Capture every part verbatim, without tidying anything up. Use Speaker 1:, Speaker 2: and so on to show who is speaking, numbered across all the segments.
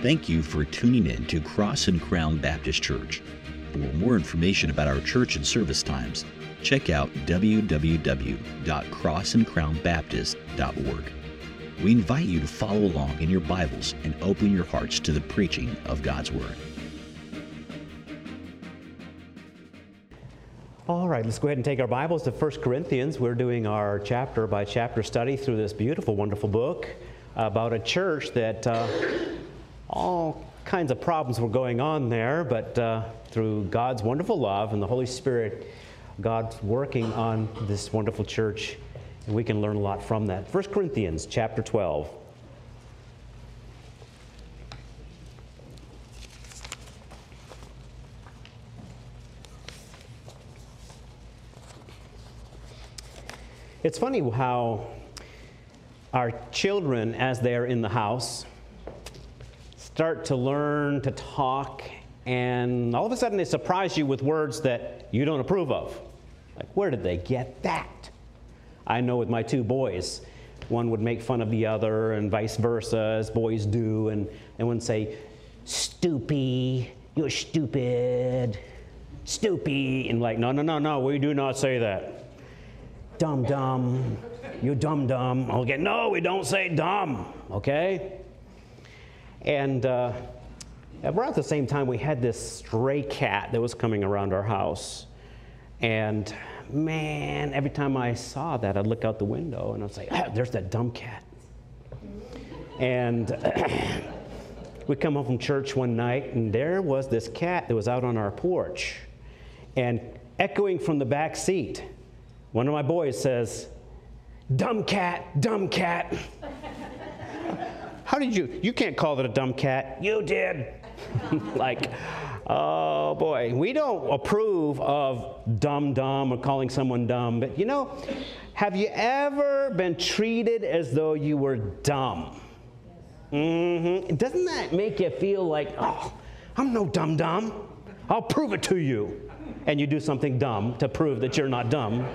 Speaker 1: Thank you for tuning in to Cross and Crown Baptist Church. For more information about our church and service times, check out w w w dot cross and crown baptist dot org. We invite you to follow along in your Bibles and open your hearts to the preaching of God's Word.
Speaker 2: All right, let's go ahead and take our Bibles to First Corinthians. We're doing our chapter by chapter study through this beautiful, wonderful book about a church that uh, all kinds of problems were going on there, but uh, through God's wonderful love and the Holy Spirit, God's working on this wonderful church, and we can learn a lot from that. First Corinthians chapter twelve. It's funny how our children, as they're in the house, start to learn to talk, and all of a sudden they surprise you with words that you don't approve of. Like, where did they get that? I know with my two boys, one would make fun of the other and vice versa, as boys do, and, and one would say, "Stoopy, you're stupid, stoopy," and like, no, no, no, no, we do not say that. "Dumb, dumb, you dumb, dumb." Okay, no, we don't say dumb, okay? And uh, around the same time, we had this stray cat that was coming around our house. And man, every time I saw that, I'd look out the window and I'd say, "Ah, there's that dumb cat." And we come home from church one night, and there was this cat that was out on our porch. And echoing from the back seat, one of my boys says, "Dumb cat, dumb cat." How did you, you can't call it a dumb cat. You did. Like, oh boy, we don't approve of dumb dumb or calling someone dumb, but you know, have you ever been treated as though you were dumb? Mm-hmm. Doesn't that make you feel like, oh, I'm no dumb dumb. I'll prove it to you. And you do something dumb to prove that you're not dumb.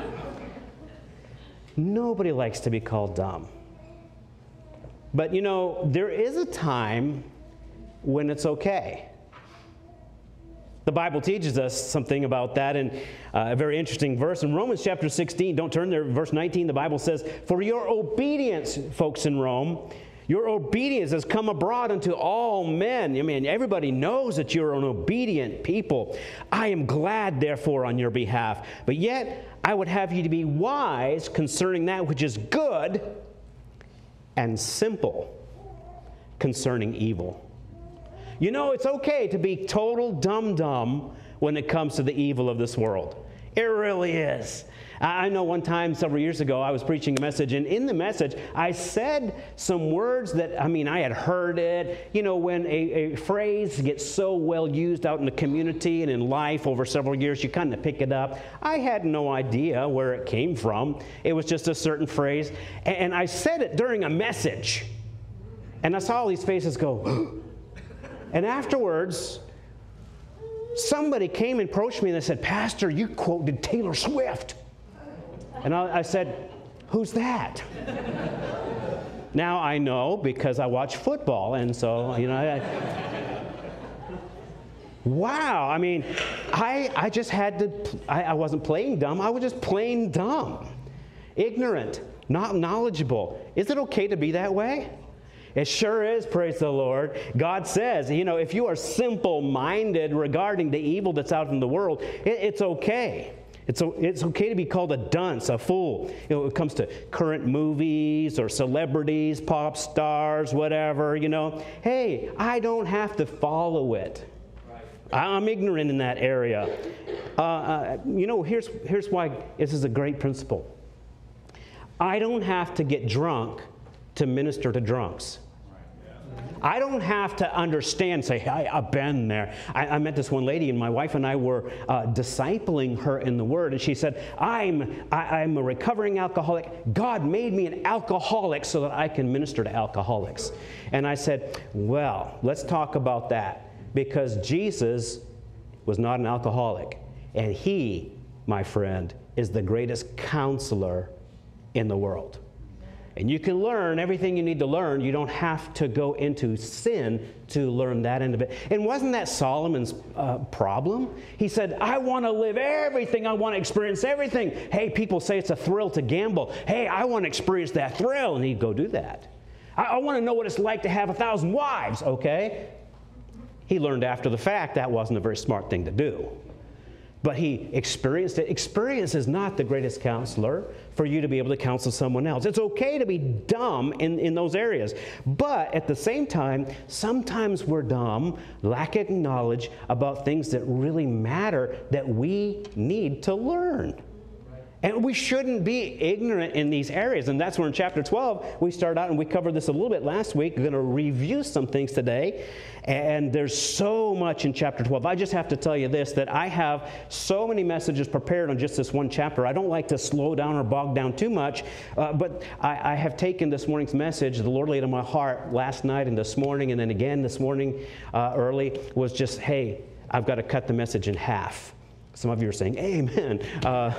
Speaker 2: Nobody likes to be called dumb. But you know, there is a time when it's okay. The Bible teaches us something about that in uh, a very interesting verse. In Romans chapter sixteen, don't turn there, verse nineteen, the Bible says, "For your obedience, folks in Rome, your obedience has come abroad unto all men." I mean, everybody knows that you're an obedient people. "I am glad, therefore, on your behalf. But yet, I would have you to be wise concerning that which is good, and simple concerning evil." You know, it's okay to be total dum-dum when it comes to the evil of this world. It really is. I know one time several years ago I was preaching a message, and in the message I said some words that, I mean, I had heard it. You know, when a, a phrase gets so well used out in the community and in life over several years, you kind of pick it up. I had no idea where it came from. It was just a certain phrase, and, and I said it during a message, and I saw all these faces go, and afterwards, somebody came and approached me and they said, "Pastor, you quoted Taylor Swift." And I, I said, "Who's that?" Now I know because I watch football, and so, you know, I, wow, I mean, I, I just had to, I, I wasn't playing dumb, I was just plain dumb, ignorant, not knowledgeable. Is it okay to be that way? It sure is, praise the Lord. God says, you know, if you are simple-minded regarding the evil that's out in the world, it, it's okay. It's, it's okay to be called a dunce, a fool. You know, when it comes to current movies or celebrities, pop stars, whatever, you know. Hey, I don't have to follow it. I'm ignorant in that area. Uh, uh, you know, here's, here's why this is a great principle. I don't have to get drunk to minister to drunks. I don't have to understand, say, hey, I've been there. I, I met this one lady, and my wife and I were uh, discipling her in the Word, and she said, I'm, I, I'm a recovering alcoholic. God made me an alcoholic so that I can minister to alcoholics. And I said, well, let's talk about that, because Jesus was not an alcoholic, and He, my friend, is the greatest counselor in the world. And you can learn everything you need to learn. You don't have to go into sin to learn that end of it. And wasn't that Solomon's uh, problem? He said, I want to live everything. I want to experience everything. Hey, people say it's a thrill to gamble. Hey, I want to experience that thrill. And he'd go do that. I, I want to know what it's like to have a thousand wives. Okay. He learned after the fact that wasn't a very smart thing to do. But he experienced it. Experience is not the greatest counselor for you to be able to counsel someone else. It's okay to be dumb in, in those areas. But at the same time, sometimes we're dumb, lacking knowledge about things that really matter that we need to learn. And we shouldn't be ignorant in these areas. And that's where in chapter twelve, we start out, and we covered this a little bit last week. We're going to review some things today. And there's so much in chapter twelve. I just have to tell you this, that I have so many messages prepared on just this one chapter. I don't like to slow down or bog down too much. Uh, but I, I have taken this morning's message, the Lord laid on my heart last night and this morning, and then again this morning uh, early, was just, hey, I've got to cut the message in half. Some of you are saying, amen. Uh,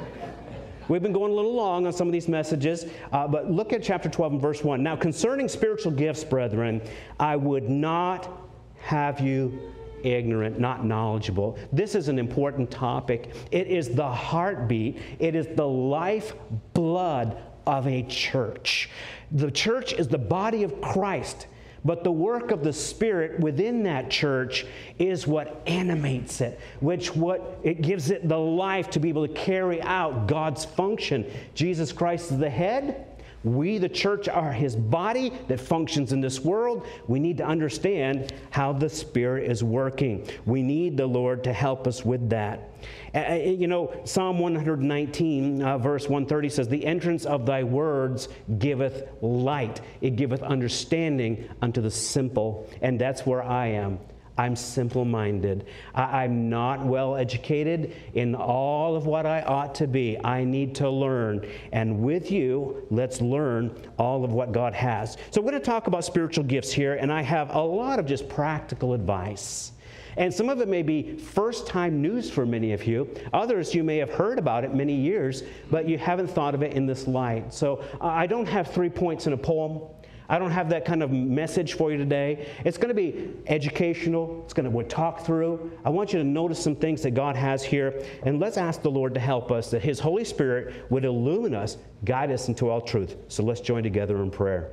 Speaker 2: We've been going a little long on some of these messages, uh, but look at chapter twelve and verse one. Now, concerning spiritual gifts, brethren, I would not have you ignorant, not knowledgeable. This is an important topic. It is the heartbeat. It is the lifeblood of a church. The church is the body of Christ. But the work of the Spirit within that church is what animates it, which what it gives it the life to be able to carry out God's function. Jesus Christ is the head. We, the church, are His body that functions in this world. We need to understand how the Spirit is working. We need the Lord to help us with that. Uh, you know, Psalm one nineteen, uh, verse one thirty says, the entrance of thy words giveth light. It giveth understanding unto the simple. And that's where I am. I'm simple-minded. I, I'm not well-educated in all of what I ought to be. I need to learn. And with you, let's learn all of what God has. So we're going to talk about spiritual gifts here, and I have a lot of just practical advice. And some of it may be first-time news for many of you. Others, you may have heard about it many years, but you haven't thought of it in this light. So uh, I don't have three points in a poem. I don't have that kind of message for you today. It's going to be educational. It's going to we'll talk through. I want you to notice some things that God has here. And let's ask the Lord to help us, that His Holy Spirit would illumine us, guide us into all truth. So let's join together in prayer.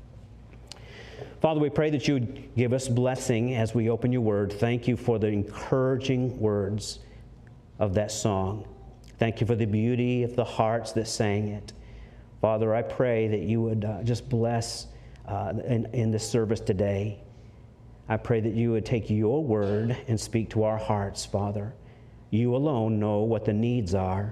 Speaker 2: Father, we pray that you would give us blessing as we open your word. Thank you for the encouraging words of that song. Thank you for the beauty of the hearts that sang it. Father, I pray that you would uh, just bless uh, in, in this service today. I pray that you would take your word and speak to our hearts, Father. You alone know what the needs are.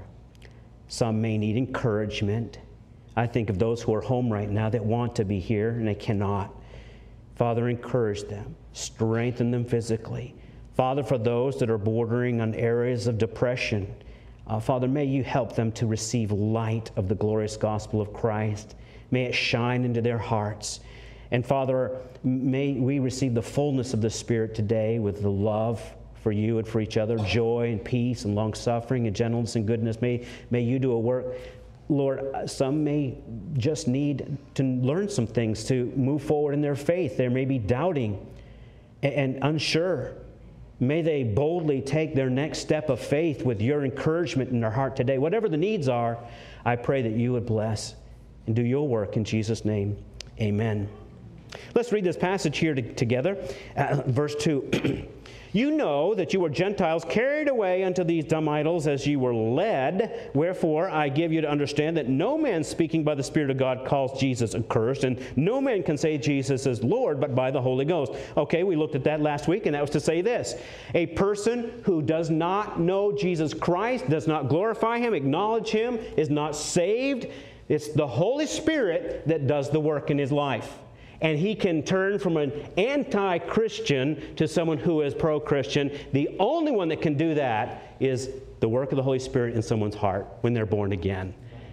Speaker 2: Some may need encouragement. I think of those who are home right now that want to be here and they cannot. Father, encourage them. Strengthen them physically. Father, for those that are bordering on areas of depression, uh, Father, may you help them to receive light of the glorious gospel of Christ. May it shine into their hearts. And Father, may we receive the fullness of the Spirit today with the love for you and for each other, joy and peace and long-suffering and gentleness and goodness. May, may you do a work. Lord, some may just need to learn some things to move forward in their faith. They may be doubting and, and unsure. May they boldly take their next step of faith with your encouragement in their heart today. Whatever the needs are, I pray that you would bless and do your work in Jesus' name. Amen. Let's read this passage here to, together. Uh, verse two. You know that you were Gentiles carried away unto these dumb idols as you were led. Wherefore I give you to understand that no man speaking by the Spirit of God calls Jesus accursed, and no man can say Jesus is Lord but by the Holy Ghost. Okay, we looked at that last week, and that was to say this. A person who does not know Jesus Christ, does not glorify Him, acknowledge Him, is not saved. It's the Holy Spirit that does the work in his life. And he can turn from an anti-Christian to someone who is pro-Christian. The only one that can do that is the work of the Holy Spirit in someone's heart when they're born again.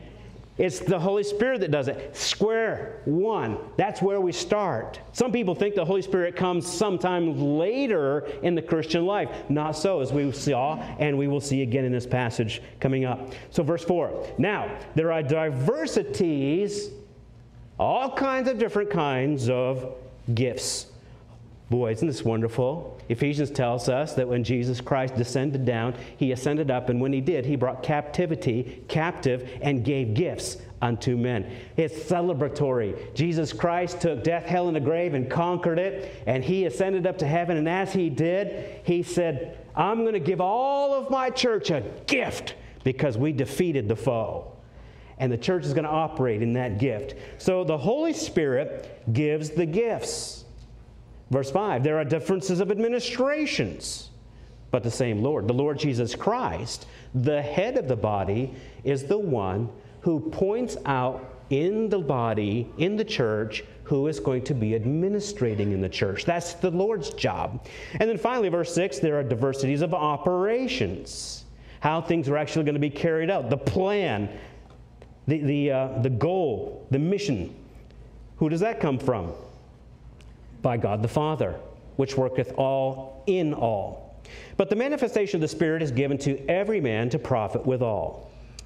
Speaker 2: It's the Holy Spirit that does it. Square one. That's where we start. Some people think the Holy Spirit comes sometime later in the Christian life. Not so, as we saw, and we will see again in this passage coming up. So verse four. Now, there are diversities all kinds of different kinds of gifts. Boy, isn't this wonderful? Ephesians tells us that when Jesus Christ descended down, he ascended up, and when he did, he brought captivity captive and gave gifts unto men. It's celebratory. Jesus Christ took death, hell, and the grave and conquered it, and he ascended up to heaven, and as he did, he said, I'm going to give all of my church a gift because we defeated the foe. And the church is going to operate in that gift. So the Holy Spirit gives the gifts. Verse five, there are differences of administrations, but the same Lord. The Lord Jesus Christ, the head of the body, is the one who points out in the body, in the church, who is going to be administrating in the church. That's the Lord's job. And then finally, verse six, there are diversities of operations. How things are actually going to be carried out. The plan, the, the, uh, the goal, the mission. Who does that come from? By God the Father, which worketh all in all. But the manifestation of the Spirit is given to every man to profit withal.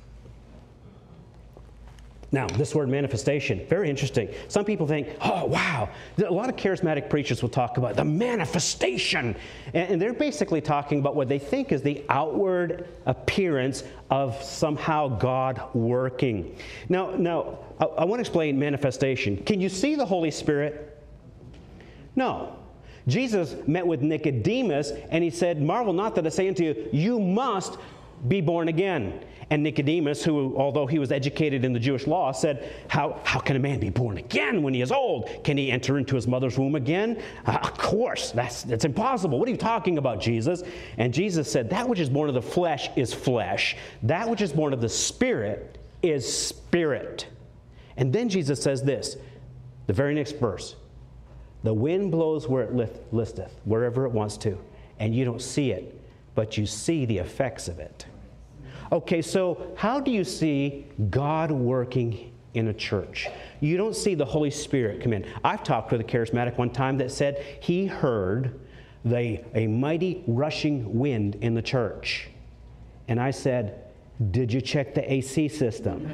Speaker 2: Now, this word manifestation, very interesting. Some people think, oh, wow. A lot of charismatic preachers will talk about the manifestation. And they're basically talking about what they think is the outward appearance of somehow God working. Now, now I, I want to explain manifestation. Can you see the Holy Spirit? No. Jesus met with Nicodemus, and he said, marvel not that I say unto you, you must be born again. And Nicodemus, who, although he was educated in the Jewish law, said, how, how can a man be born again when he is old? Can he enter into his mother's womb again? Uh, of course, that's, that's impossible. What are you talking about, Jesus? And Jesus said, that which is born of the flesh is flesh. That which is born of the Spirit is spirit. And then Jesus says this, the very next verse. The wind blows where it listeth, wherever it wants to, and you don't see it, but you see the effects of it. Okay, so how do you see God working in a church? You don't see the Holy Spirit come in. I've talked with a charismatic one time that said he heard the, a mighty rushing wind in the church. And I said, did you check the A C system?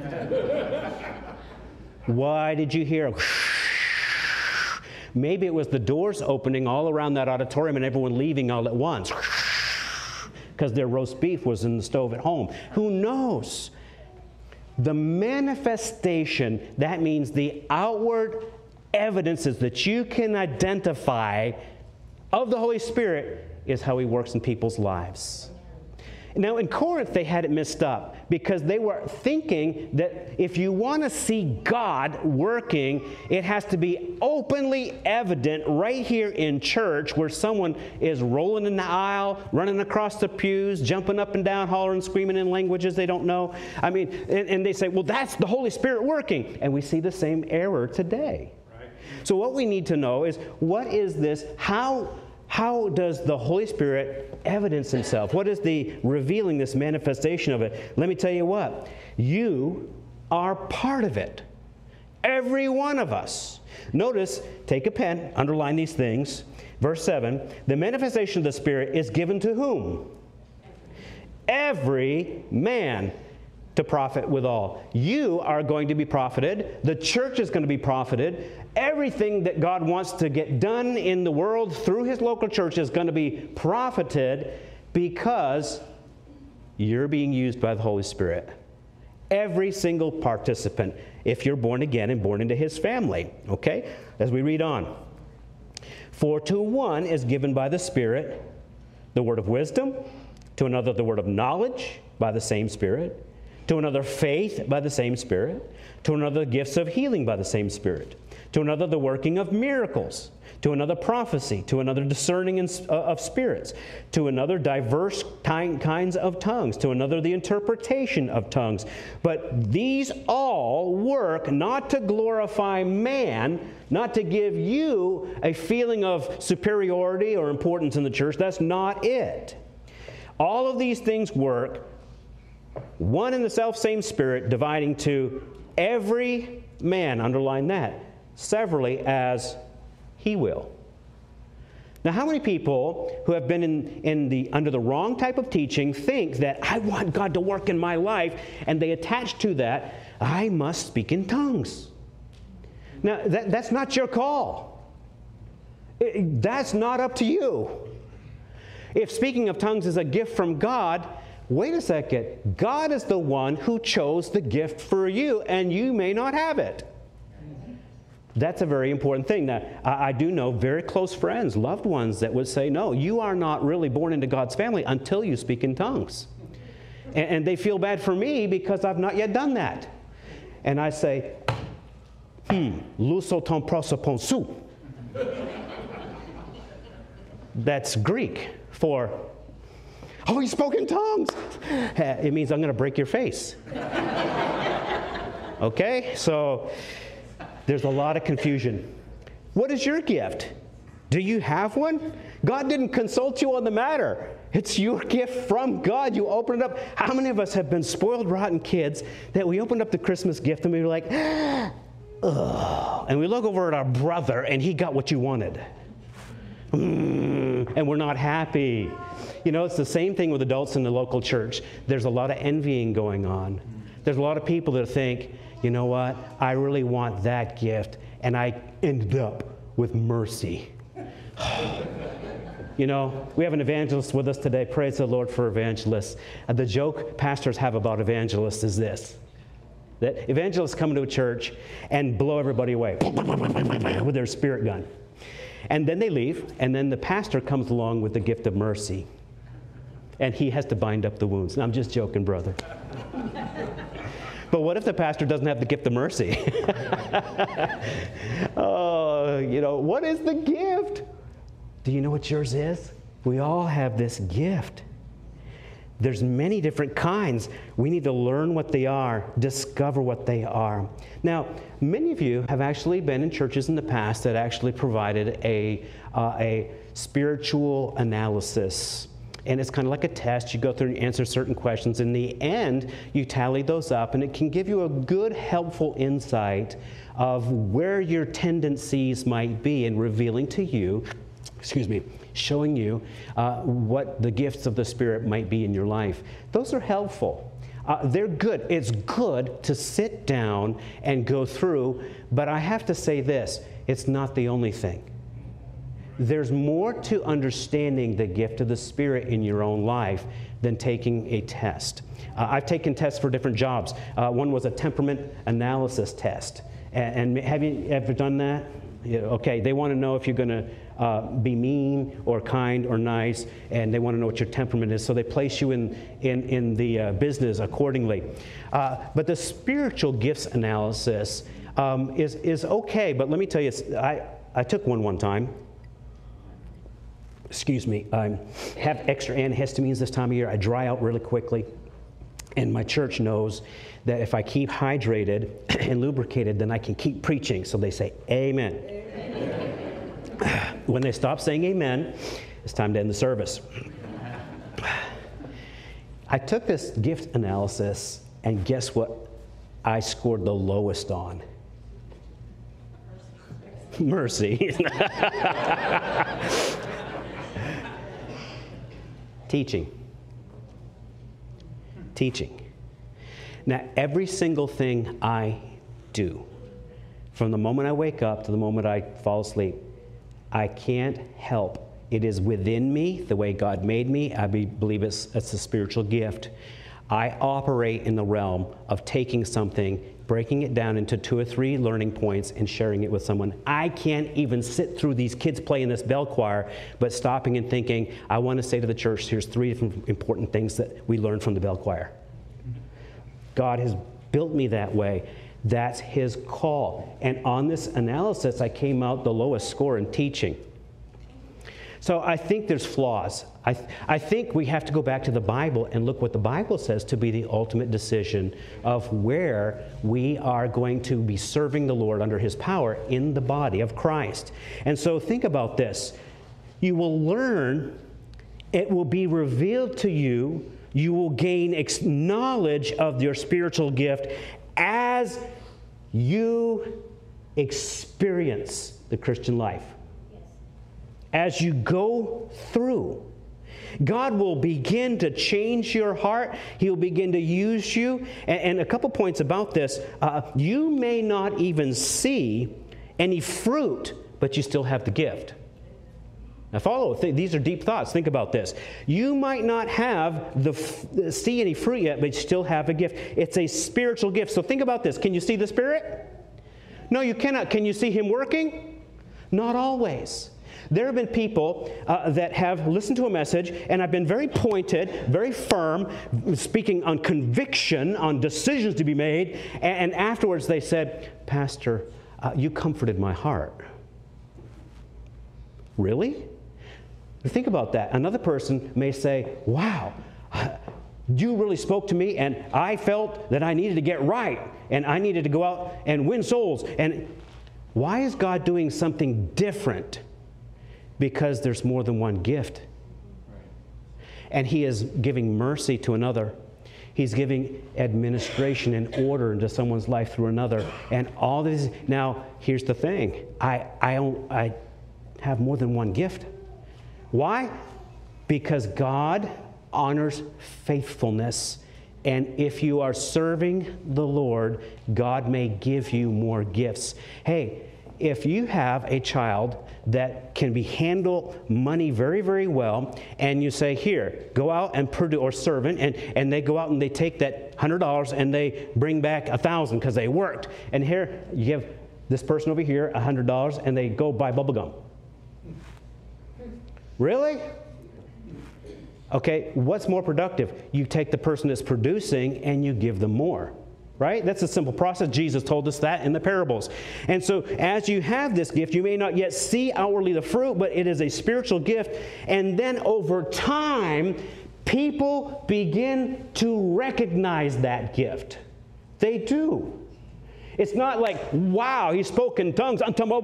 Speaker 2: Why did you hear a Maybe it was the doors opening all around that auditorium and everyone leaving all at once because their roast beef was in the stove at home. Who knows? The manifestation, that means the outward evidences that you can identify of the Holy Spirit, is how he works in people's lives. Now, in Corinth, they had it messed up because they were thinking that if you want to see God working, it has to be openly evident right here in church where someone is rolling in the aisle, running across the pews, jumping up and down, hollering, screaming in languages they don't know. I mean, and, and they say, well, that's the Holy Spirit working. And we see the same error today. Right. So what we need to know is, what is this? How... How does the Holy Spirit evidence himself? What is the revealing, this manifestation of it? Let me tell you what. You are part of it. Every one of us. Notice, take a pen, underline these things. Verse seven, the manifestation of the Spirit is given to whom? Every man to profit withal. You are going to be profited. The church is going to be profited. Everything that God wants to get done in the world through his local church is going to be profited because you're being used by the Holy Spirit. Every single participant, if you're born again and born into his family. Okay? As we read on. For to one is given by the Spirit the word of wisdom, to another the word of knowledge by the same Spirit, to another faith by the same Spirit, to another gifts of healing by the same Spirit, to another the working of miracles, to another prophecy, to another discerning of spirits, to another diverse kinds of tongues, to another the interpretation of tongues. But these all work not to glorify man, not to give you a feeling of superiority or importance in the church. That's not it. All of these things work, one in the self-same Spirit, dividing to every man, underline that, severally as he will. Now, how many people who have been in, in the, under the wrong type of teaching think that I want God to work in my life, and they attach to that, I must speak in tongues? Now, that, that's not your call. It, that's not up to you. If speaking of tongues is a gift from God, wait a second. God is the one who chose the gift for you, and you may not have it. That's a very important thing. Now, I, I do know very close friends, loved ones that would say, no, you are not really born into God's family until you speak in tongues. And, and they feel bad for me because I've not yet done that. And I say, hmm, luso ton prosoponsu. That's Greek for, oh, he spoke in tongues. It means I'm going to break your face. Okay? So there's a lot of confusion. What is your gift? Do you have one? God didn't consult you on the matter. It's your gift from God. You open it up. How many of us have been spoiled, rotten kids that we opened up the Christmas gift and we were like, ugh. And we look over at our brother and he got what you wanted. Mm, and we're not happy. You know, it's the same thing with adults in the local church. There's a lot of envying going on. There's a lot of people that think, you know what, I really want that gift, and I ended up with mercy. You know, we have an evangelist with us today. Praise the Lord for evangelists. And the joke pastors have about evangelists is this, that evangelists come into a church and blow everybody away with their spirit gun. And then they leave, and then the pastor comes along with the gift of mercy. And he has to bind up the wounds. And I'm just joking, brother. But what if the pastor doesn't have the gift of mercy? Oh, you know, what is the gift? Do you know what yours is? We all have this gift. There's many different kinds. We need to learn what they are, discover what they are. Now, many of you have actually been in churches in the past that actually provided a, uh, a spiritual analysis. And it's kind of like a test. You go through and answer certain questions. In the end, you tally those up, and it can give you a good, helpful insight of where your tendencies might be in revealing to you, excuse me, showing you uh, what the gifts of the Spirit might be in your life. Those are helpful. Uh, they're good. It's good to sit down and go through, but I have to say this, it's not the only thing. There's more to understanding the gift of the Spirit in your own life than taking a test. Uh, I've taken tests for different jobs. Uh, one was a temperament analysis test. And, and have you ever done that? Yeah, okay, they want to know if you're going to uh, be mean or kind or nice, and they want to know what your temperament is, so they place you in, in, in the uh, business accordingly. Uh, but the spiritual gifts analysis um, is, is okay, but let me tell you, I, I took one one time. Excuse me, I have extra antihistamines this time of year. I dry out really quickly. And my church knows that if I keep hydrated and lubricated, then I can keep preaching. So they say, amen. Amen. When they stop saying amen, it's time to end the service. I took this gift analysis, and guess what I scored the lowest on? Mercy. Teaching. Teaching. Now, every single thing I do, from the moment I wake up to the moment I fall asleep, I can't help. It is within me, the way God made me. I be, believe it's, it's a spiritual gift. I operate in the realm of taking something, breaking it down into two or three learning points, and sharing it with someone. I can't even sit through these kids playing this bell choir, but stopping and thinking, I want to say to the church, here's three different important things that we learned from the bell choir. God has built me that way. That's His call. And on this analysis, I came out the lowest score in teaching. So I think there's flaws. I, th- I think we have to go back to the Bible and look what the Bible says to be the ultimate decision of where we are going to be serving the Lord under His power in the body of Christ. And so think about this. You will learn, it will be revealed to you, you will gain ex- knowledge of your spiritual gift as you experience the Christian life. As you go through, God will begin to change your heart. He'll begin to use you. And, and a couple points about this. Uh, you may not even see any fruit, but you still have the gift. Now follow, th- these are deep thoughts. Think about this. You might not have the f- see any fruit yet, but you still have a gift. It's a spiritual gift. So think about this. Can you see the Spirit? No, you cannot. Can you see Him working? Not always. There have been people uh, that have listened to a message, and I've been very pointed, very firm, speaking on conviction, on decisions to be made, and, and afterwards they said, Pastor, uh, you comforted my heart. Really? Think about that. Another person may say, wow, you really spoke to me, and I felt that I needed to get right, and I needed to go out and win souls. And why is God doing something different? Because there's more than one gift. And He is giving mercy to another. He's giving administration and order into someone's life through another. And all this. Now, here's the thing. I, I, I have more than one gift. Why? Because God honors faithfulness. And if you are serving the Lord, God may give you more gifts. Hey, if you have a child that can be handle money very, very well, and you say, here, go out and produce, or servant, and, and they go out and they take that one hundred dollars and they bring back one thousand dollars because they worked. And here, you give this person over here one hundred dollars and they go buy bubble gum. Really? Okay, what's more productive? You take the person that's producing and you give them more. Right? That's a simple process. Jesus told us that in the parables. And so as you have this gift, you may not yet see outwardly the fruit, but it is a spiritual gift. And then over time, people begin to recognize that gift. They do. It's not like, wow, he spoke in tongues.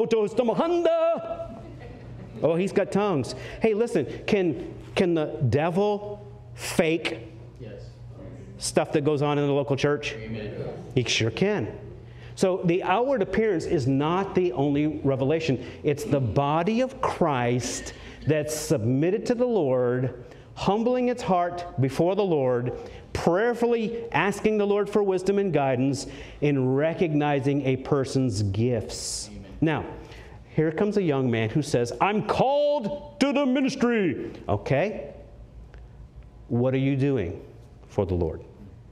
Speaker 2: Oh, he's got tongues. Hey, listen, can, can the devil fake stuff that goes on in the local church?
Speaker 3: Amen.
Speaker 2: He sure can. So the outward appearance is not the only revelation. It's the body of Christ that's submitted to the Lord, humbling its heart before the Lord, prayerfully asking the Lord for wisdom and guidance in recognizing a person's gifts.
Speaker 3: Amen.
Speaker 2: Now, here comes a young man who says, I'm called to the ministry. Okay. What are you doing for the Lord?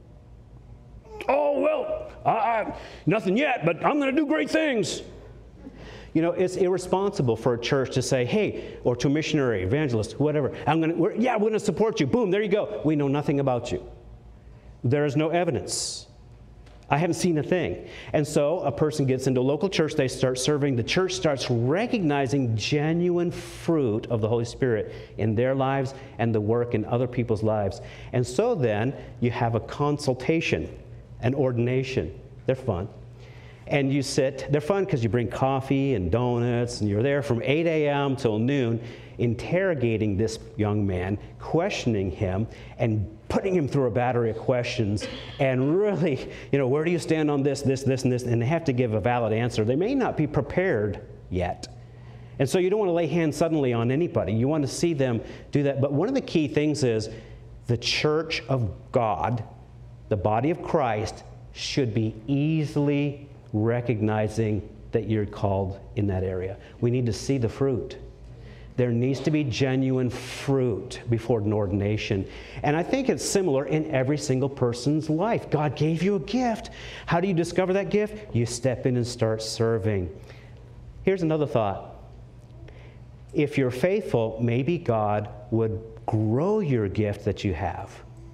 Speaker 2: Oh, well, I, I, nothing yet, but I'm going to do great things. You know, it's irresponsible for a church to say, hey, or to a missionary, evangelist, whatever, I'm going to, we're, yeah, we're going to support you. Boom, there you go. We know nothing about you. There is no evidence. I haven't seen a thing. And so a person gets into a local church, they start serving, the church starts recognizing genuine fruit of the Holy Spirit in their lives and the work in other people's lives. And so then you have a consultation, an ordination. They're fun. And you sit, they're fun because you bring coffee and donuts, and you're there from eight a.m. till noon, interrogating this young man, questioning him, and putting him through a battery of questions, and really, you know, where do you stand on this, this, this, and this? And they have to give a valid answer. They may not be prepared yet. And so you don't want to lay hands suddenly on anybody. You want to see them do that. But one of the key things is the church of God, the body of Christ, should be easily recognizing that you're called in that area. We need to see the fruit. There needs to be genuine fruit before an ordination. And I think it's similar in every single person's life. God gave you a gift. How do you discover that gift? You step in and start serving. Here's another thought. If you're faithful, maybe God would grow your gift that you have,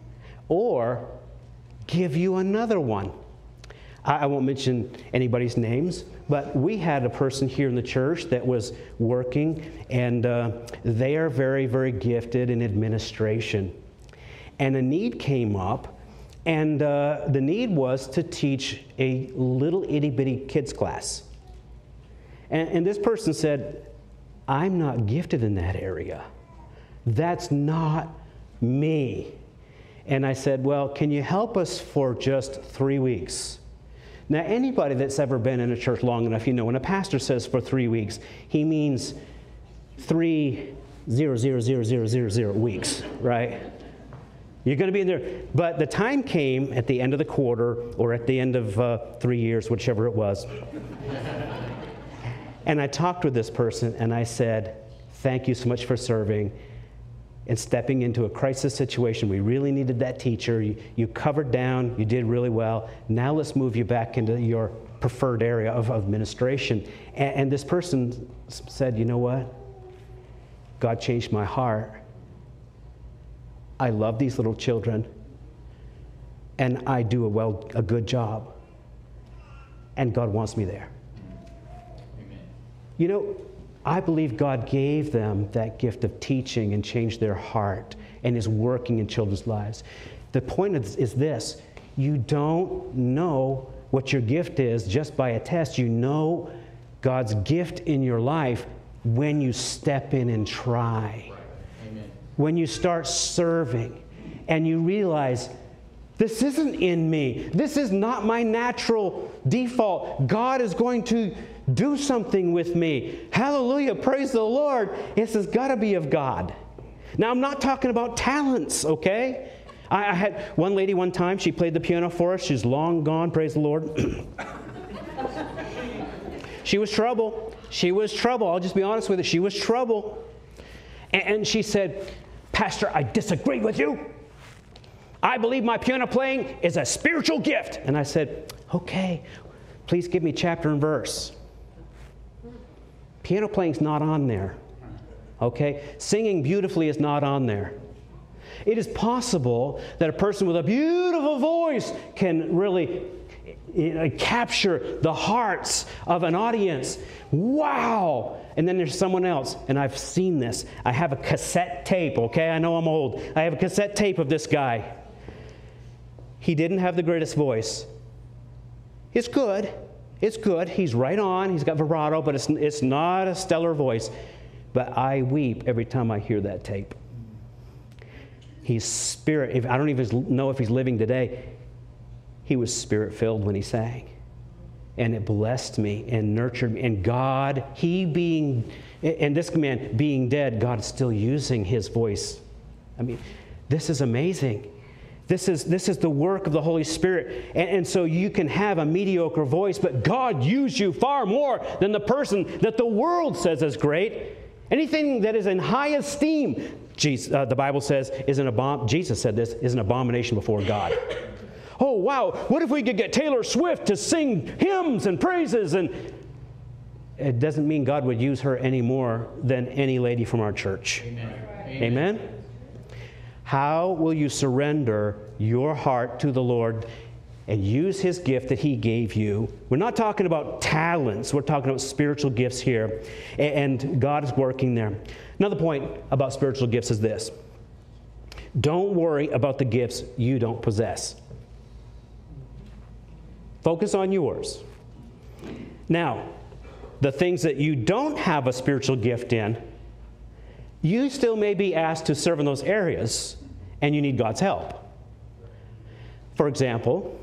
Speaker 2: or give you another one. I won't mention anybody's names, but we had a person here in the church that was working, and uh, they are very, very gifted in administration. And a need came up, and uh, the need was to teach a little itty-bitty kids class. And, and this person said, I'm not gifted in that area. That's not me. And I said, well, can you help us for just three weeks? Now, anybody that's ever been in a church long enough, you know, when a pastor says for three weeks, he means three, zero, zero, zero, zero, zero, zero weeks, right? You're going to be in there. But the time came at the end of the quarter or at the end of uh, three years, whichever it was. And I talked with this person, and I said, thank you so much for serving and stepping into a crisis situation. We really needed that teacher. You, you covered down. You did really well. Now let's move you back into your preferred area of administration. And, and this person said, you know what? God changed my heart. I love these little children, and I do a well, a good job. And God wants me there. Amen. You know, I believe God gave them that gift of teaching and changed their heart and is working in children's lives. The point is, is this: you don't know what your gift is just by a test. You know God's gift in your life when you step in and try. Amen. When you start serving and you realize, this isn't in me. This is not my natural default. God is going to do something with me. Hallelujah. Praise the Lord. This has got to be of God. Now, I'm not talking about talents, okay? I, I had one lady one time, she played the piano for us. She's long gone, praise the Lord. She was trouble. She was trouble. I'll just be honest with you. She was trouble. And, and she said, Pastor, I disagree with you. I believe my piano playing is a spiritual gift. And I said, okay, please give me chapter and verse. Piano playing's not on there. Okay? Singing beautifully is not on there. It is possible that a person with a beautiful voice can really you know, capture the hearts of an audience. Wow! And then there's someone else, and I've seen this. I have a cassette tape, okay? I know I'm old. I have a cassette tape of this guy. He didn't have the greatest voice. It's good. It's good. He's right on. He's got vibrato, but it's, it's not a stellar voice. But I weep every time I hear that tape. He's spirit. If, I don't even know if he's living today. He was spirit-filled when he sang. And it blessed me and nurtured me. And God, he being, and this man being dead, God is still using his voice. I mean, this is amazing. This is, this is the work of the Holy Spirit. And, and so you can have a mediocre voice, but God used you far more than the person that the world says is great. Anything that is in high esteem, Jesus, uh, the Bible says, is an abom- Jesus said this, is an abomination before God. Oh, wow, what if we could get Taylor Swift to sing hymns and praises? And it doesn't mean God would use her any more than any lady from our church. Amen. Amen. Amen? How will you surrender your heart to the Lord and use his gift that he gave you? We're not talking about talents. We're talking about spiritual gifts here. And God is working there. Another point about spiritual gifts is this. Don't worry about the gifts you don't possess. Focus on yours. Now, the things that you don't have a spiritual gift in, you still may be asked to serve in those areas, and you need God's help. For example,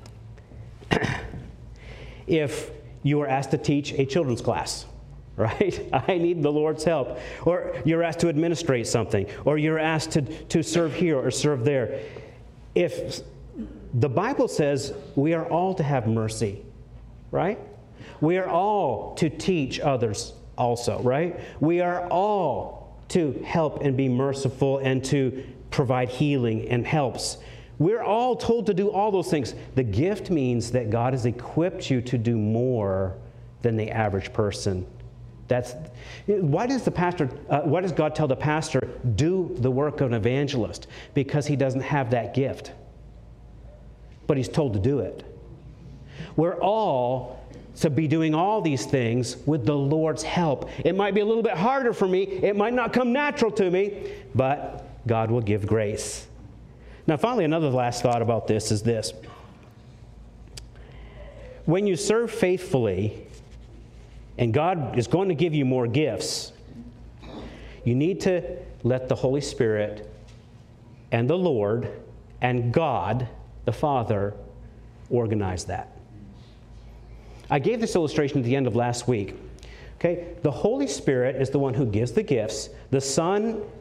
Speaker 2: if you are asked to teach a children's class, right? I need the Lord's help. Or you're asked to administrate something, or you're asked to, to serve here or serve there. If the Bible says we are all to have mercy, right? We are all to teach others also, right? We are all to help and be merciful and to provide healing and helps. We're all told to do all those things. The gift means that God has equipped you to do more than the average person. That's why does the pastor? Uh, why does God tell the pastor do the work of an evangelist? Because he doesn't have that gift, but he's told to do it. We're all to be doing all these things with the Lord's help. It might be a little bit harder for me. It might not come natural to me, but God will give grace. Now, finally, another last thought about this is this. When you serve faithfully, and God is going to give you more gifts, you need to let the Holy Spirit and the Lord and God, the Father, organize that. I gave this illustration at the end of last week. Okay, the Holy Spirit is the one who gives the gifts. The Son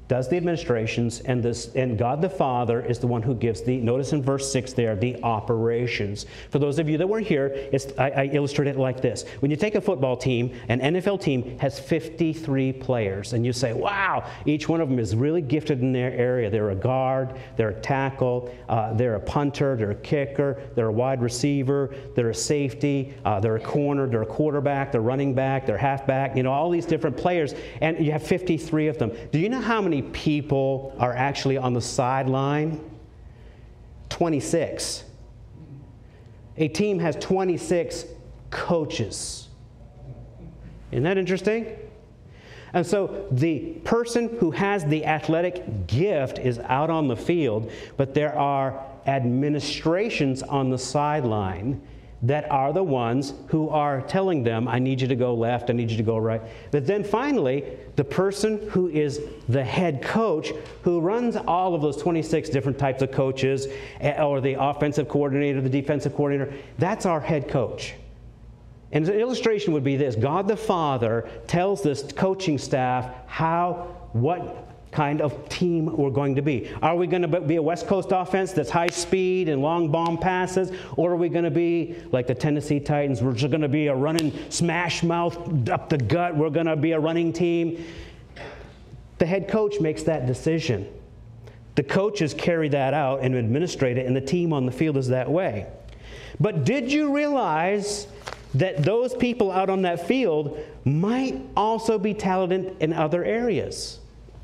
Speaker 2: does the administrations, and this and God the Father is the one who gives the, notice in verse six there, the operations. For those of you that weren't here, it's, I, I illustrate it like this. When you take a football team, an N F L team has fifty-three players, and you say, wow, each one of them is really gifted in their area. They're a guard, they're a tackle, uh, they're a punter, they're a kicker, they're a wide receiver, they're a safety, uh, they're a corner, they're a quarterback, they're running back, they're halfback, you know, all these different players, and you have fifty-three of them. Do you know how many people are actually on the sideline? twenty-six. A team has twenty-six coaches. Isn't that interesting? And so the person who has the athletic gift is out on the field, but there are administrations on the sideline that are the ones who are telling them, I need you to go left, I need you to go right. But then finally, the person who is the head coach, who runs all of those twenty-six different types of coaches, or the offensive coordinator, the defensive coordinator, that's our head coach. And an illustration would be this. God the Father tells this coaching staff how, what kind of team we're going to be. Are we going to be a West Coast offense that's high speed and long bomb passes? Or are we going to be like the Tennessee Titans? We're just going to be a running smash mouth up the gut. We're going to be a running team. The head coach makes that decision. The coaches carry that out and administrate it, and the team on the field is that way. But did you realize that those people out on that field might also be talented in other areas?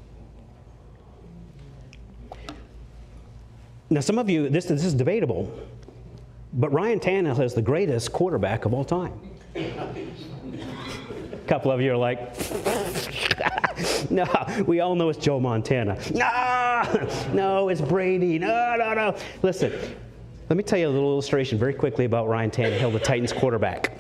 Speaker 2: Now, some of you, this, this is debatable, but Ryan Tannehill is the greatest quarterback of all time. A couple of you are like, no, we all know it's Joe Montana. No, no, it's Brady. No, no, no. Listen, let me tell you a little illustration very quickly about Ryan Tannehill, the Titans quarterback.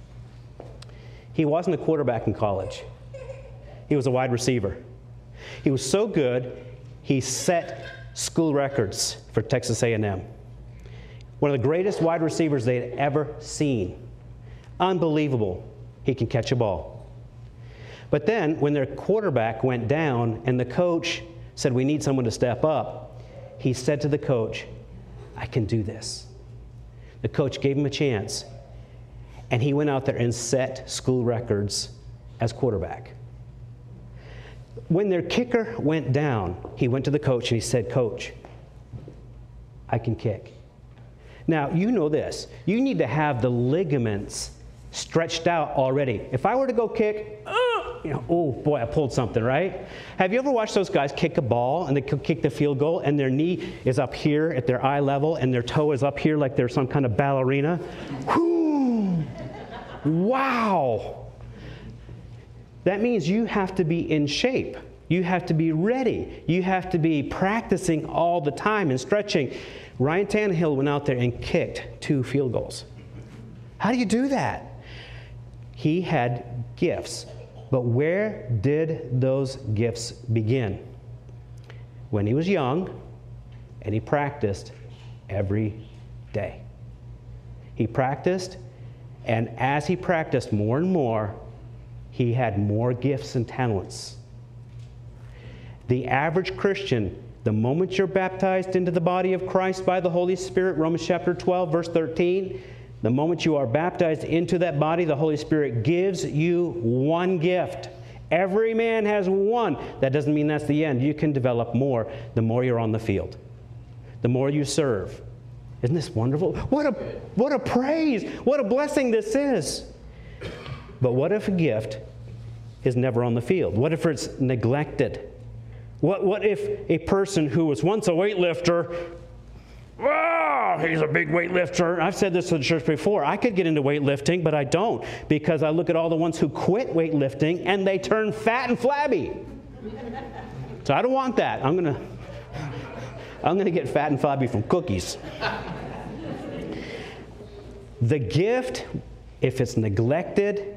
Speaker 2: He wasn't a quarterback in college. He was a wide receiver. He was so good, he set school records for Texas A and M. One of the greatest wide receivers they had ever seen. Unbelievable. He can catch a ball. But then when their quarterback went down and the coach said, we need someone to step up, he said to the coach, I can do this. The coach gave him a chance, and he went out there and set school records as quarterback. When their kicker went down, he went to the coach and he said, Coach, I can kick. Now, you know this. You need to have the ligaments stretched out already. If I were to go kick, uh, you know, oh boy, I pulled something, right? Have you ever watched those guys kick a ball and they kick the field goal and their knee is up here at their eye level and their toe is up here like they're some kind of ballerina? Whew. Wow. That means you have to be in shape. You have to be ready. You have to be practicing all the time and stretching. Ryan Tannehill went out there and kicked two field goals. How do you do that? He had gifts. But where did those gifts begin? When he was young, and he practiced every day. He practiced, and as he practiced more and more, he had more gifts and talents. The average Christian, the moment you're baptized into the body of Christ by the Holy Spirit, Romans chapter twelve, verse thirteen, the moment you are baptized into that body, the Holy Spirit gives you one gift. Every man has one. That doesn't mean that's the end. You can develop more the more you're on the field, the more you serve. Isn't this wonderful? What a, what a praise. What a blessing this is. But what if a gift is never on the field? What if it's neglected? What, what if a person who was once a weightlifter, oh, he's a big weightlifter. I've said this to the church before. I could get into weightlifting, but I don't, because I look at all the ones who quit weightlifting and they turn fat and flabby. So I don't want that. I'm going to I'm going to get fat and flabby from cookies. The gift, if it's neglected,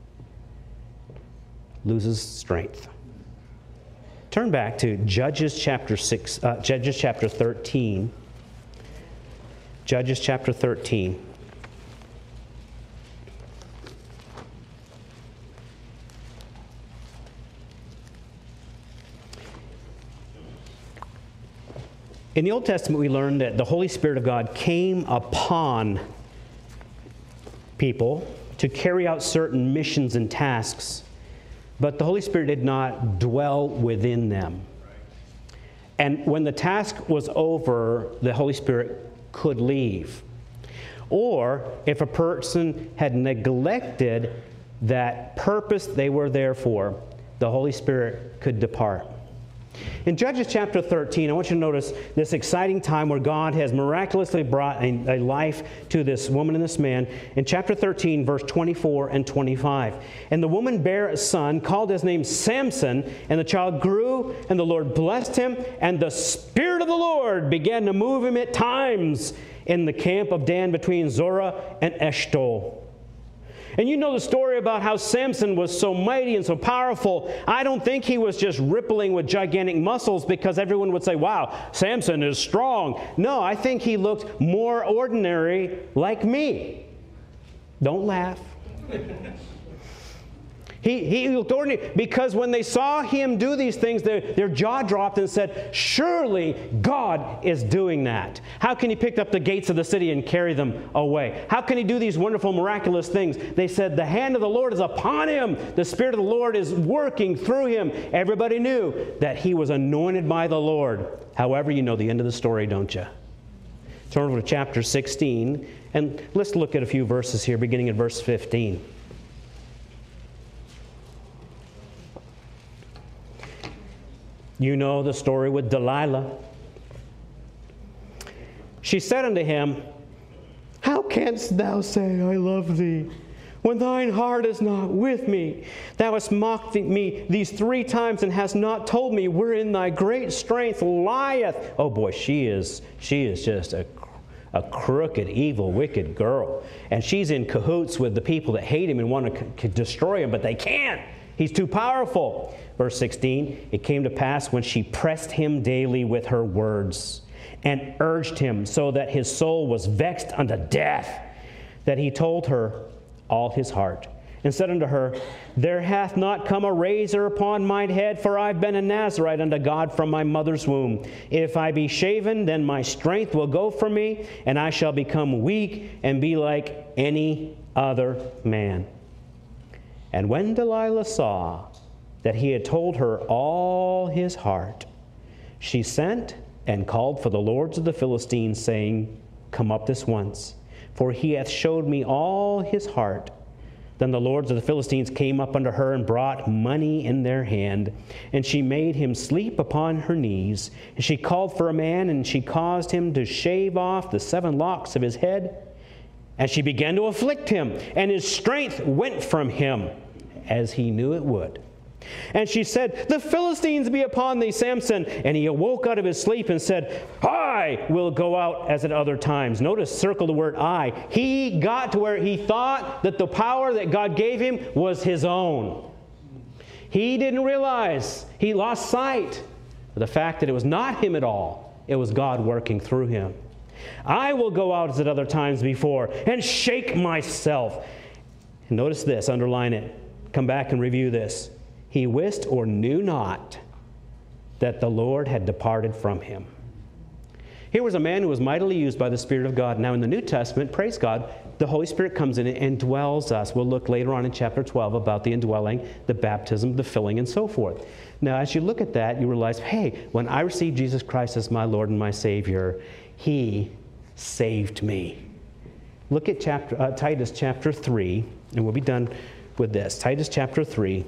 Speaker 2: loses strength. Turn back to Judges chapter six, uh, Judges chapter thirteen. Judges chapter thirteen. In the Old Testament, we learn that the Holy Spirit of God came upon people to carry out certain missions and tasks, but the Holy Spirit did not dwell within them. And when the task was over, the Holy Spirit could leave. Or if a person had neglected that purpose they were there for, the Holy Spirit could depart. In Judges chapter thirteen, I want you to notice this exciting time where God has miraculously brought a, a life to this woman and this man. In chapter thirteen, verse twenty-four and twenty-five. And the woman bare a son, called his name Samson, and the child grew, and the Lord blessed him, and the Spirit of the Lord began to move him at times in the camp of Dan between Zorah and Eshtaol. And you know the story about how Samson was so mighty and so powerful. I don't think he was just rippling with gigantic muscles because everyone would say, wow, Samson is strong. No, I think he looked more ordinary like me. Don't laugh. He, he looked ordinary because when they saw him do these things, their, their jaw dropped and said, surely God is doing that. How can he pick up the gates of the city and carry them away? How can he do these wonderful, miraculous things? They said, the hand of the Lord is upon him. The Spirit of the Lord is working through him. Everybody knew that he was anointed by the Lord. However, you know the end of the story, don't you? Turn over to chapter sixteen, and let's look at a few verses here, beginning at verse fifteen. You know the story with Delilah. She said unto him, how canst thou say, I love thee, when thine heart is not with me? Thou hast mocked me these three times, and hast not told me wherein thy great strength lieth. Oh boy, she is, she is just a, a crooked, evil, wicked girl. And she's in cahoots with the people that hate him and want to c- destroy him, but they can't. He's too powerful. Verse sixteen, it came to pass when she pressed him daily with her words, and urged him so that his soul was vexed unto death, that he told her all his heart, and said unto her, there hath not come a razor upon mine head, for I've been a Nazarite unto God from my mother's womb. If I be shaven, then my strength will go from me, and I shall become weak and be like any other man. And when Delilah saw that he had told her all his heart, she sent and called for the lords of the Philistines, saying, come up this once, for he hath showed me all his heart. Then the lords of the Philistines came up unto her and brought money in their hand, and she made him sleep upon her knees. And she called for a man, and she caused him to shave off the seven locks of his head. And she began to afflict him, and his strength went from him, as he knew it would. And she said, the Philistines be upon thee, Samson. And he awoke out of his sleep and said, I will go out as at other times. Notice, circle the word I. He got to where he thought that the power that God gave him was his own. He didn't realize, he lost sight of the fact that it was not him at all. It was God working through him. I will go out as at other times before and shake myself. And notice this, underline it. Come back and review this. He wist or knew not that the Lord had departed from him. Here was a man who was mightily used by the Spirit of God. Now in the New Testament, praise God, the Holy Spirit comes in and dwells us. We'll look later on in chapter twelve about the indwelling, the baptism, the filling, and so forth. Now as you look at that, you realize, hey, when I received Jesus Christ as my Lord and my Savior, He saved me. Look at chapter, uh, Titus chapter three, and we'll be done with this. Titus chapter three.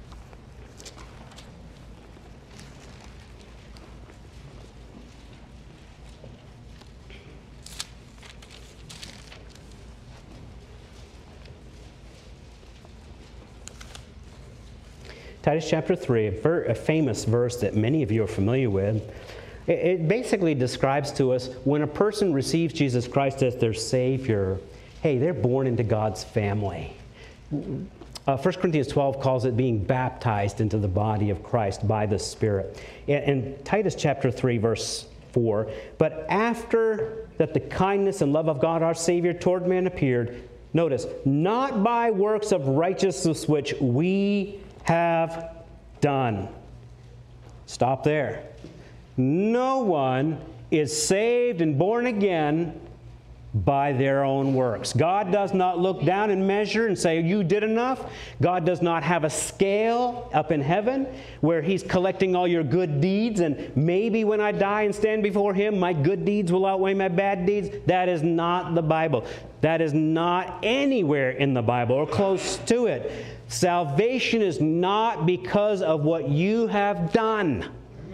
Speaker 2: Titus chapter three, a, ver- a famous verse that many of you are familiar with. It, it basically describes to us when a person receives Jesus Christ as their Savior, hey, they're born into God's family. Uh, First Corinthians twelve calls it being baptized into the body of Christ by the Spirit. And, and Titus chapter three, verse four, but after that the kindness and love of God our Savior toward man appeared, notice, not by works of righteousness which we have done. Stop there. No one is saved and born again by their own works. God does not look down and measure and say, you did enough. God does not have a scale up in heaven where He's collecting all your good deeds, and maybe when I die and stand before Him, my good deeds will outweigh my bad deeds. That is not the Bible. That is not anywhere in the Bible or close to it. Salvation is not because of what you have done.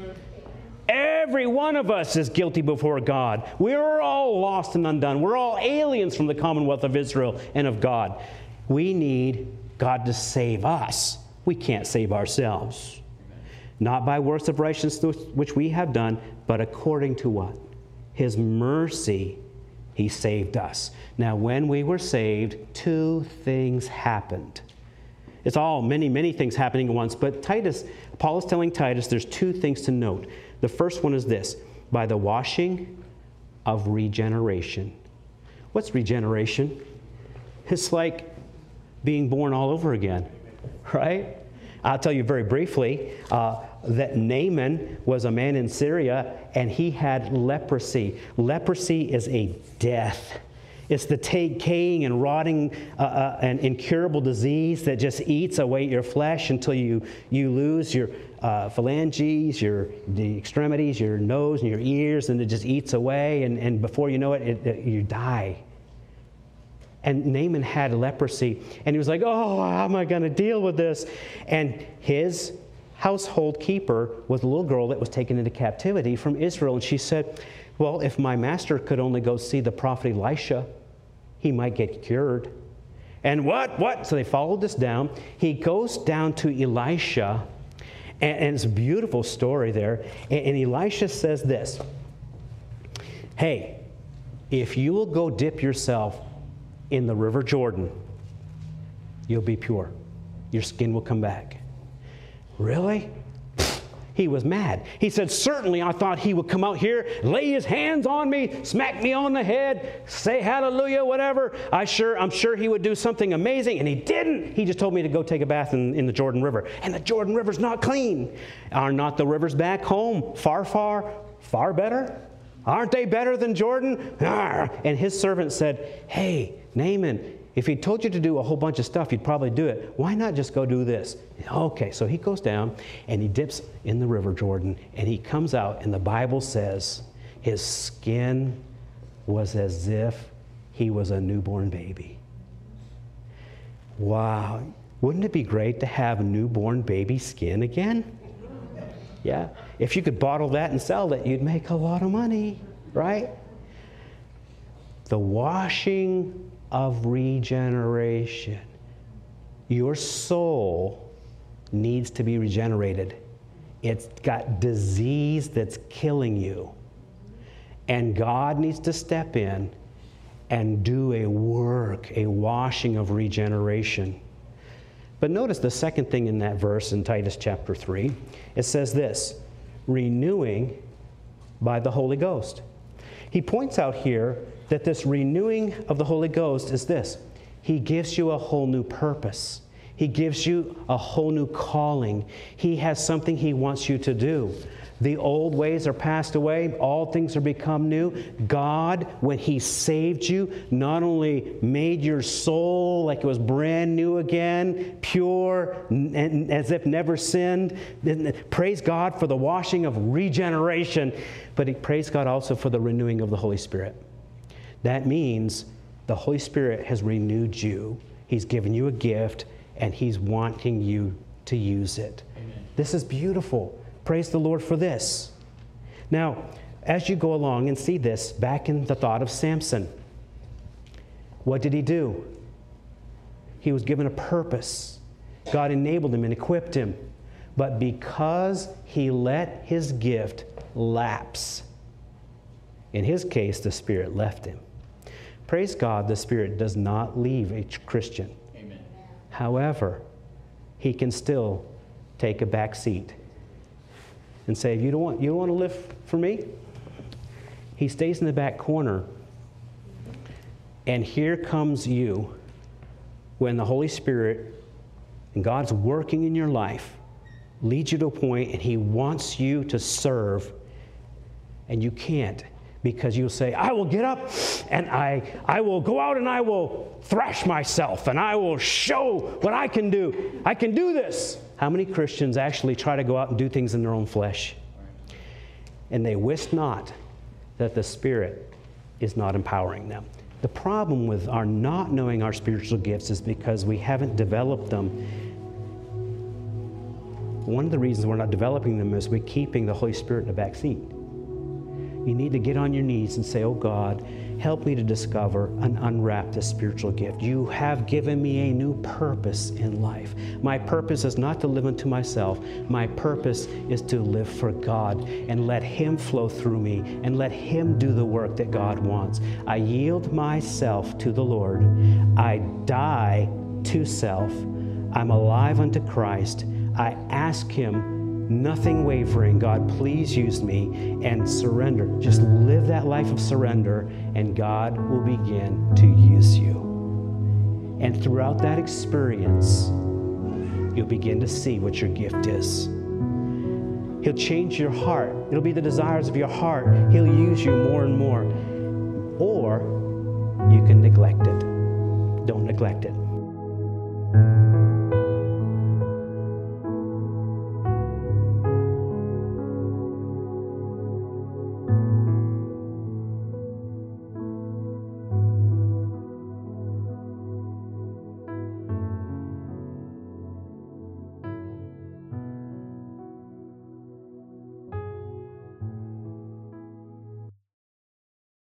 Speaker 2: Every one of us is guilty before God. We're all lost and undone. We're all aliens from the commonwealth of Israel and of God. We need God to save us. We can't save ourselves. Not by works of righteousness which we have done, but according to what? His mercy, He saved us. Now, when we were saved, two things happened. It's all many, many things happening at once, but Titus, Paul is telling Titus there's two things to note. The first one is this: by the washing of regeneration. What's regeneration? It's like being born all over again, right? I'll tell you very briefly uh, that Naaman was a man in Syria, and he had leprosy. Leprosy is a death. It's the decaying and rotting uh, uh, and incurable disease that just eats away your flesh until you, you lose your uh, phalanges, your the extremities, your nose and your ears, and it just eats away, and, and before you know it, it, it, you die. And Naaman had leprosy, and he was like, oh, how am I going to deal with this? And his household keeper was a little girl that was taken into captivity from Israel, and she said, well, if my master could only go see the prophet Elisha, he might get cured. And what? What? So they followed this down. He goes down to Elisha, and, and it's a beautiful story there. And, and Elisha says this: hey, if you will go dip yourself in the river Jordan, you'll be pure. Your skin will come back. Really? He was mad. He said, certainly I thought he would come out here, lay his hands on me, smack me on the head, say hallelujah, whatever. I sure, I'm sure he would do something amazing, and he didn't. He just told me to go take a bath in, in the Jordan River. And the Jordan River's not clean. Are not the rivers back home far, far, far better? Aren't they better than Jordan? And his servant said, hey, Naaman, if he told you to do a whole bunch of stuff, you'd probably do it. Why not just go do this? Okay, so he goes down and he dips in the river Jordan, and he comes out, and the Bible says his skin was as if he was a newborn baby. Wow. Wouldn't it be great to have newborn baby skin again? Yeah. If you could bottle that and sell it, you'd make a lot of money, right? The washing of regeneration. Your soul needs to be regenerated. It's got disease that's killing you. And God needs to step in and do a work, a washing of regeneration. But notice the second thing in that verse in Titus chapter three. It says this: renewing by the Holy Ghost. He points out here that this renewing of the Holy Ghost is this: He gives you a whole new purpose. He gives you a whole new calling. He has something He wants you to do. The old ways are passed away. All things are become new. God, when He saved you, not only made your soul like it was brand new again, pure, and as if never sinned. Praise God for the washing of regeneration. But He praise God also for the renewing of the Holy Spirit. That means the Holy Spirit has renewed you. He's given you a gift, and He's wanting you to use it. Amen. This is beautiful. Praise the Lord for this. Now, as you go along and see this, back in the thought of Samson, what did he do? He was given a purpose. God enabled him and equipped him. But because he let his gift lapse, in his case, the Spirit left him. Praise God, the Spirit does not leave a Christian. Amen. However, he can still take a back seat and say, you don't want, you don't want to live for me? He stays in the back corner. And here comes you when the Holy Spirit and God's working in your life leads you to a point, and He wants you to serve. And you can't, because you'll say, I will get up and I, I will go out and I will thrash myself and I will show what I can do. I can do this. How many Christians actually try to go out and do things in their own flesh? And they wist not that the Spirit is not empowering them. The problem with our not knowing our spiritual gifts is because we haven't developed them. One of the reasons we're not developing them is we're keeping the Holy Spirit in the back seat. You need to get on your knees and say, oh God, help me to discover and unwrap this spiritual gift. You have given me a new purpose in life. My purpose is not to live unto myself. My purpose is to live for God and let Him flow through me and let Him do the work that God wants. I yield myself to the Lord. I die to self. I'm alive unto Christ. I ask Him, nothing wavering, God, please use me, and surrender. Just live that life of surrender, and God will begin to use you. And throughout that experience, you'll begin to see what your gift is. He'll change your heart. It'll be the desires of your heart. He'll use you more and more. Or you can neglect it. Don't neglect it.